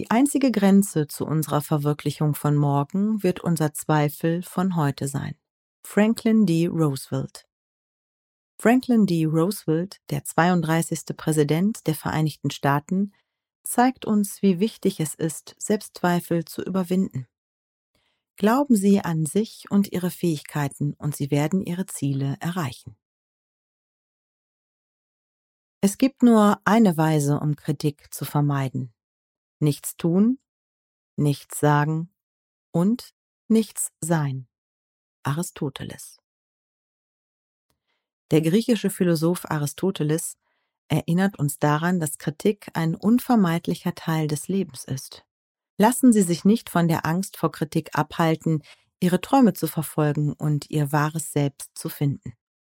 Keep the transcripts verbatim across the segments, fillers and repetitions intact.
Die einzige Grenze zu unserer Verwirklichung von morgen wird unser Zweifel von heute sein. Franklin D. Roosevelt. Franklin D. Roosevelt, der zweiunddreißigste Präsident der Vereinigten Staaten, zeigt uns, wie wichtig es ist, Selbstzweifel zu überwinden. Glauben Sie an sich und Ihre Fähigkeiten, und Sie werden Ihre Ziele erreichen. Es gibt nur eine Weise, um Kritik zu vermeiden: nichts tun, nichts sagen und nichts sein. Aristoteles. Der griechische Philosoph Aristoteles erinnert uns daran, dass Kritik ein unvermeidlicher Teil des Lebens ist. Lassen Sie sich nicht von der Angst vor Kritik abhalten, Ihre Träume zu verfolgen und Ihr wahres Selbst zu finden.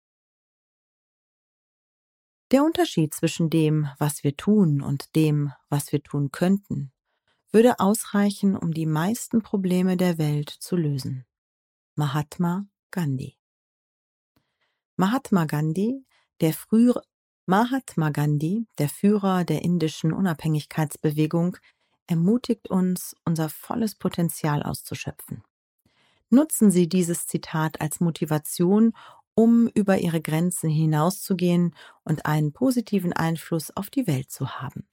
Der Unterschied zwischen dem, was wir tun, und dem, was wir tun könnten, würde ausreichen, um die meisten Probleme der Welt zu lösen. Mahatma Gandhi. Mahatma Gandhi, der frühere Mahatma Gandhi, der Führer der indischen Unabhängigkeitsbewegung, ermutigt uns, unser volles Potenzial auszuschöpfen. Nutzen Sie dieses Zitat als Motivation, um über Ihre Grenzen hinauszugehen und einen positiven Einfluss auf die Welt zu haben.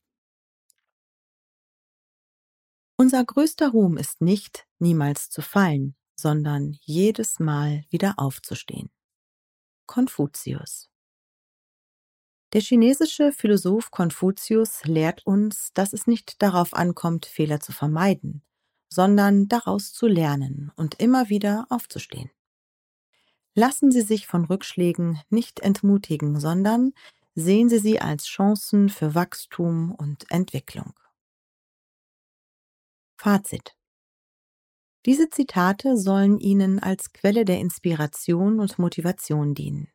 Unser größter Ruhm ist nicht, niemals zu fallen, sondern jedes Mal wieder aufzustehen. Konfuzius. Der chinesische Philosoph Konfuzius lehrt uns, dass es nicht darauf ankommt, Fehler zu vermeiden, sondern daraus zu lernen und immer wieder aufzustehen. Lassen Sie sich von Rückschlägen nicht entmutigen, sondern sehen Sie sie als Chancen für Wachstum und Entwicklung. Fazit: Diese Zitate sollen Ihnen als Quelle der Inspiration und Motivation dienen.